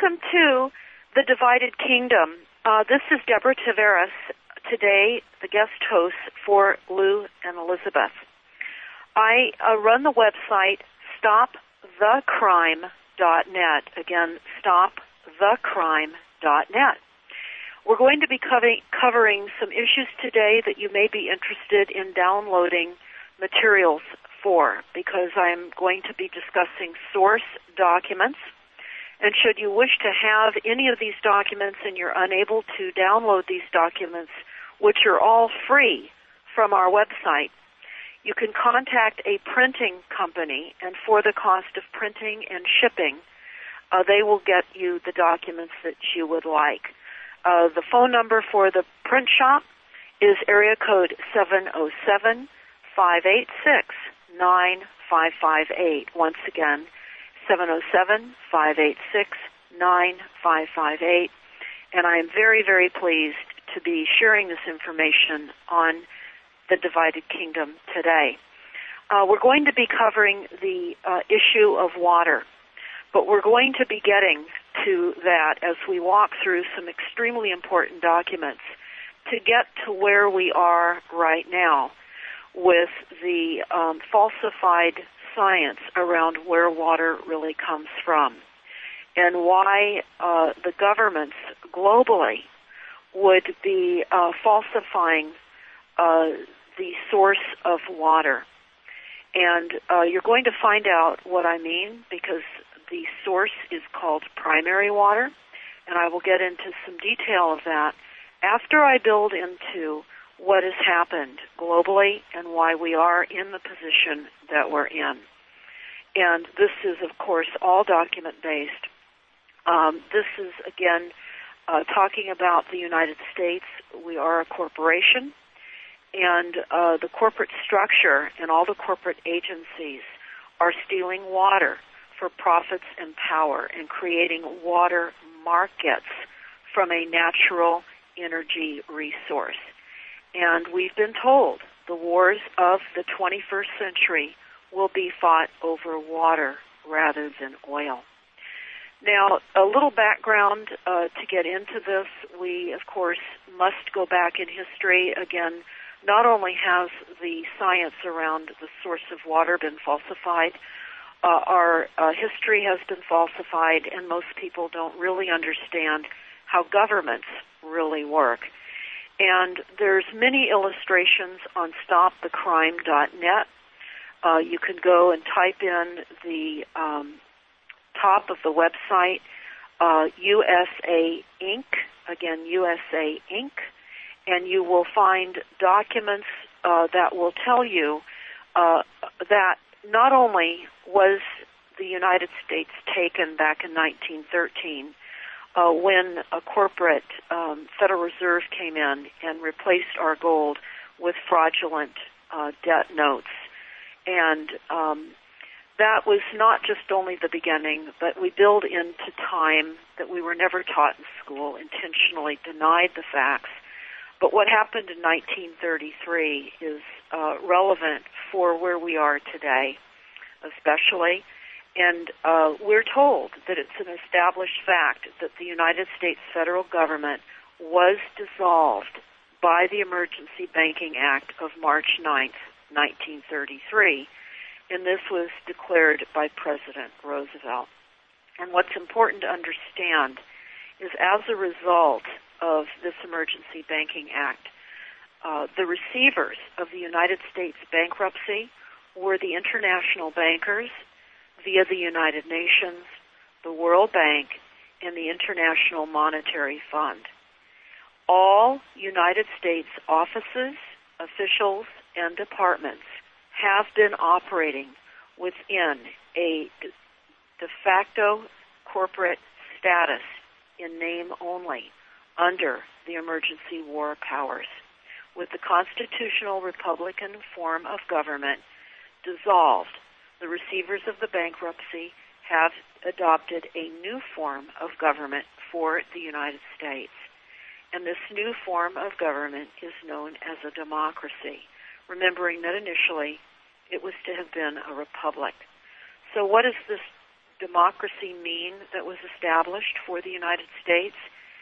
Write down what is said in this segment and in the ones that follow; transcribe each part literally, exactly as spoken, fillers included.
welcome to The Divided Kingdom. Uh, this is Deborah Taveras, today the guest host for Lou and Elizabeth. I uh, run the website stop the crime dot net. Again, stop the crime dot net. We're going to be covering, covering some issues today that you may be interested in downloading materials for, because I'm going to be discussing source documents. And should you wish to have any of these documents and you're unable to download these documents, which are all free from our website, you can contact a printing company, and for the cost of printing and shipping, uh, they will get you the documents that you would like. Uh, the phone number for the print shop is area code seven oh seven, five eight six, nine five five eight. Once again, seven oh seven, five eight six, nine five five eight. And I am very, very pleased to be sharing this information on the Divided Kingdom today. Uh, we're going to be covering the uh, issue of water, but we're going to be getting to that as we walk through some extremely important documents to get to where we are right now with the um, falsified science around where water really comes from and why uh, the governments globally would be uh, falsifying uh, the source of water. And uh, you're going to find out what I mean, because the source is called primary water, and I will get into some detail of that after I build into what has happened globally and why we are in the position that we're in. And this is, of course, all document-based. Um, this is, again, uh, talking about the United States. We are a corporation, and uh, the corporate structure and all the corporate agencies are stealing water for profits and power and creating water markets from a natural energy resource. And we've been told the wars of the twenty-first century will be fought over water rather than oil. Now, a little background uh, to get into this. We, of course, must go back in history. Again, not only has the science around the source of water been falsified, uh, our uh, history has been falsified, and most people don't really understand how governments really work. And there's many illustrations on stop the crime dot net. Uh, you can go and type in the um, top of the website, uh, U S A Inc, again, U S A Inc, and you will find documents uh, that will tell you uh, that not only was the United States taken back in nineteen thirteen, uh, when a corporate um, Federal Reserve came in and replaced our gold with fraudulent uh, debt notes. And um, that was not just only the beginning, but we build into time that we were never taught in school, intentionally denied the facts. But what happened in nineteen thirty-three is uh, relevant for where we are today, especially. And uh, we're told that it's an established fact that the United States federal government was dissolved by the Emergency Banking Act of March ninth, nineteen thirty-three, and this was declared by President Roosevelt. And what's important to understand is as a result of this Emergency Banking Act, uh, the receivers of the United States bankruptcy were the international bankers via the United Nations, the World Bank, and the International Monetary Fund. All United States offices, officials, and departments have been operating within a de facto corporate status in name only under the emergency war powers, with the constitutional Republican form of government dissolved. The receivers of the bankruptcy have adopted a new form of government for the United States. And this new form of government is known as a democracy, remembering that initially it was to have been a republic. So what has this democracy mean that was established for the United States?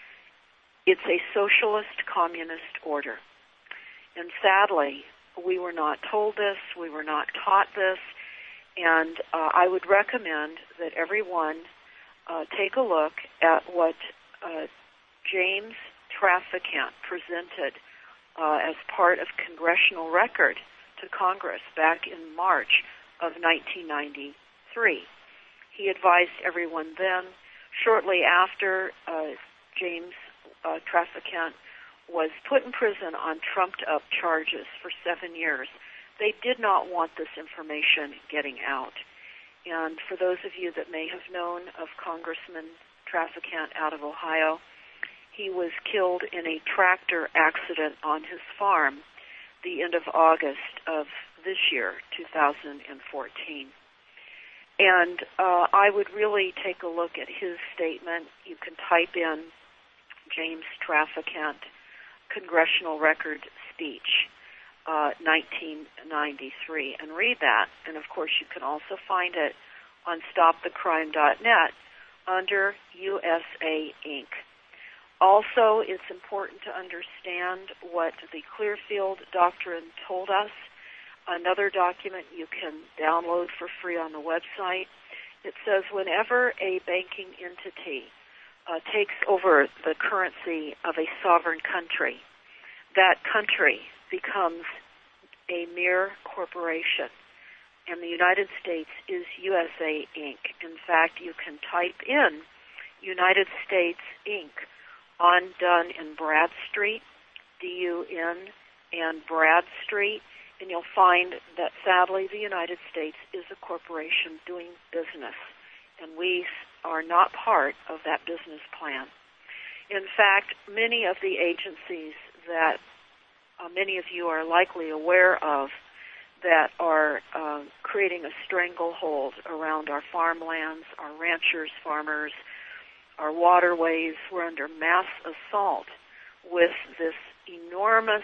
It's a socialist communist order. And sadly, we were not told this, we were not taught this, and uh, I would recommend that everyone uh, take a look at what uh, James Traficant presented uh, as part of congressional record to Congress back in March of nineteen ninety-three. He advised everyone then, shortly after uh, James uh, Traficant was put in prison on trumped-up charges for seven years. They did not want this information getting out. And for those of you that may have known of Congressman Traficant out of Ohio, he was killed in a tractor accident on his farm the end of August of this year, two thousand fourteen. And uh, I would really take a look at his statement. You can type in James Traficant Congressional Record Speech, uh, nineteen ninety-three, and read that. And, of course, you can also find it on stop the crime dot net under U S A Incorporated. Also, it's important to understand what the Clearfield Doctrine told us. Another document you can download for free on the website. It says whenever a banking entity uh, takes over the currency of a sovereign country, that country becomes a mere corporation. And the United States is U S A Incorporated. In fact, you can type in United States Incorporated on Dun and Bradstreet, D U N and Bradstreet, and you'll find that sadly the United States is a corporation doing business, and we are not part of that business plan. In fact, many of the agencies that uh, many of you are likely aware of that are uh, creating a stranglehold around our farmlands, our ranchers, farmers, our waterways, we're under mass assault with this enormous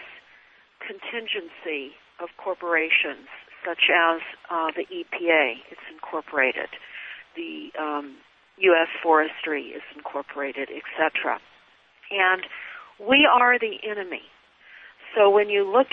contingency of corporations, such as uh, the E P A, it's incorporated, the um, U S Forestry is incorporated, et cetera. And we are the enemy. So when you look